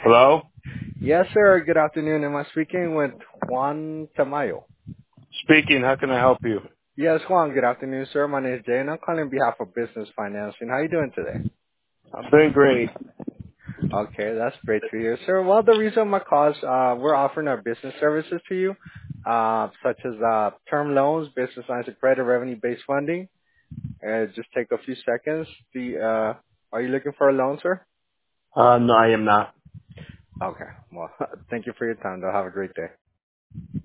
Hello? Yes, sir. Good afternoon. Am I speaking with Juan Tamayo? Speaking, how can I help you? Yes, Juan. Good afternoon, sir. My name is Jay, and I'm calling on behalf of Business Financing. How are you doing today? I'm doing great. Okay, that's great to hear, sir. Well, the reason my call is we're offering our business services to you, such as term loans, business lines of credit, revenue-based funding. Just take a few seconds. Are you looking for a loan, sir? No, I am not. Okay. Well, thank you for your time, though. Have a great day.